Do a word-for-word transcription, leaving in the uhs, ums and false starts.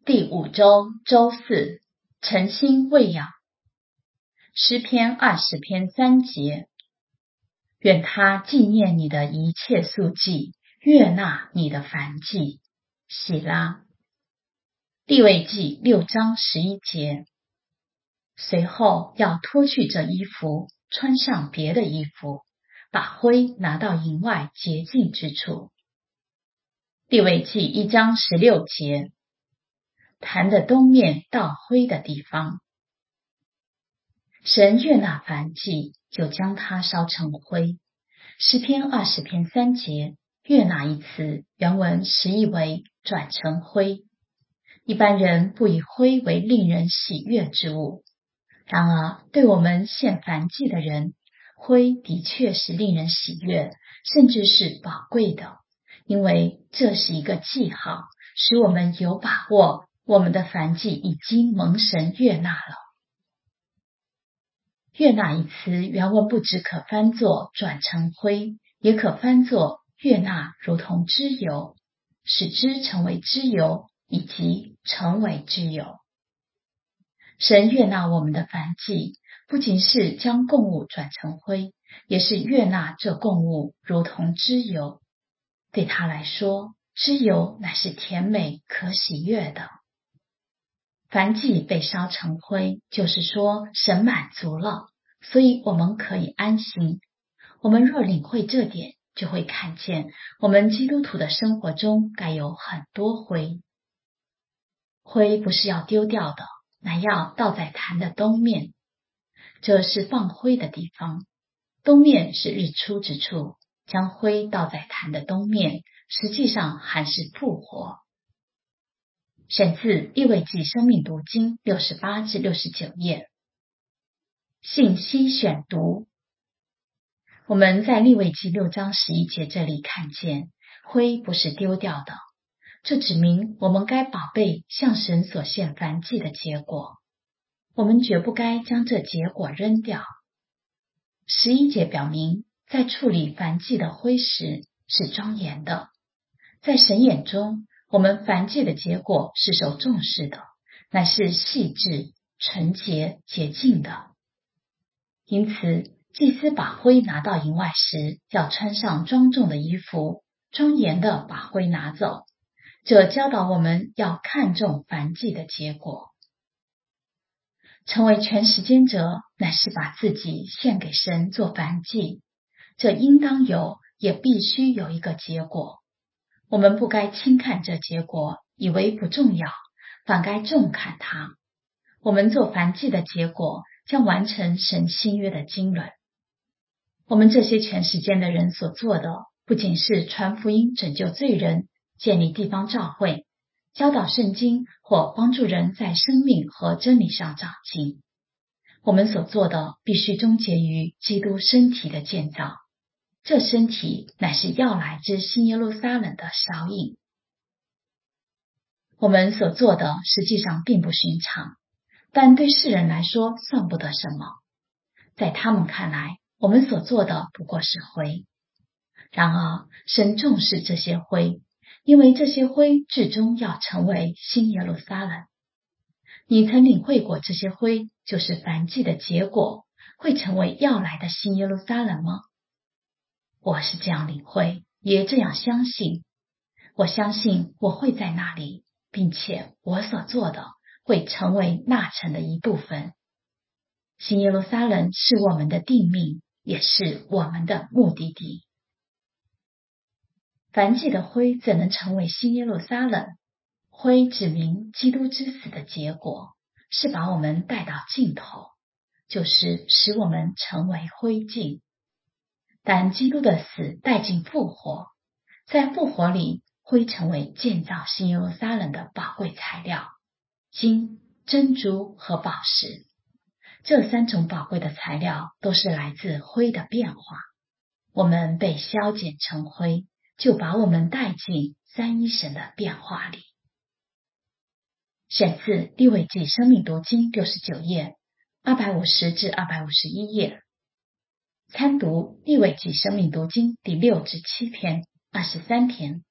第五周周四，诚心喂养。诗篇二十篇三节，愿他纪念你的一切宿祭，悦纳你的燔祭。喜拉。利未记六章十一节，随后要脱去这衣服，穿上别的衣服，把灰拿到营外洁净之处。利未记一章十六节，坛的东面倒灰的地方。神悦纳燔祭，就将它烧成灰。诗篇二十篇三节，悦纳一词原文实译为转成灰。一般人不以灰为令人喜悦之物，然而对我们献燔祭的人，灰的确是令人喜悦，甚至是宝贵的，因为这是一个记号，使我们有把握我们的燔祭已经蒙神悦纳了。悦纳一词原文不只可翻作转成灰，也可翻作悦纳如同脂油，使之成为脂油，以及成为脂油。神悦纳我们的燔祭，不仅是将供物转成灰，也是悦纳这供物如同脂油。对他来说，脂油乃是甜美可喜悦的。燔祭被烧成灰，就是说神满足了，所以我们可以安心。我们若领会这点，就会看见我们基督徒的生活中该有很多灰。灰不是要丢掉的，乃要倒在坛的东面，这是放灰的地方。东面是日出之处，将灰倒在坛的东面，实际上还是复活。选自利未记生命读经六十八至六十九页。信息选读。我们在利未记六章十一节这里看见，灰不是丢掉的，这指明我们该宝贝向神所献燔祭的结果，我们绝不该将这结果扔掉。十一节表明，在处理燔祭的灰时是庄严的，在神眼中，我们燔祭的结果是受重视的，乃是细致、纯洁、洁净的。因此，祭司把灰拿到营外时，要穿上庄重的衣服，庄严地把灰拿走。这教导我们要看重燔祭的结果。成为全时间者，乃是把自己献给神做燔祭，这应当有，也必须有一个结果。我们不该轻看这结果，以为不重要，反该重看它。我们做燔祭的结果，将完成神新约的经纶。我们这些全时间的人所做的，不仅是传福音拯救罪人，建立地方教会，教导圣经，或帮助人在生命和真理上长进。我们所做的必须终结于基督身体的建造，这身体乃是要来之新耶路撒冷的烧印。我们所做的实际上并不寻常，但对世人来说算不得什么。在他们看来，我们所做的不过是灰。然而，神重视这些灰，因为这些灰最终要成为新耶路撒冷。你曾领会过这些灰就是燔祭的结果，会成为要来的新耶路撒冷吗？我是这样领会，也这样相信。我相信我会在那里，并且我所做的会成为那城的一部分。新耶路撒冷是我们的定命，也是我们的目的地。燔祭的灰怎能成为新耶路撒冷？灰指明基督之死的结果，是把我们带到尽头，就是使我们成为灰烬。但基督的死带进复活，在复活里，灰成为建造新耶路撒冷的宝贵材料，金、珍珠和宝石。这三种宝贵的材料都是来自灰的变化。我们被消减成灰，就把我们带进三一神的变化里。选自利未记生命读经六十九页，二百五十至二百五十一页。参读利未记生命读经第六至七篇，二十三篇。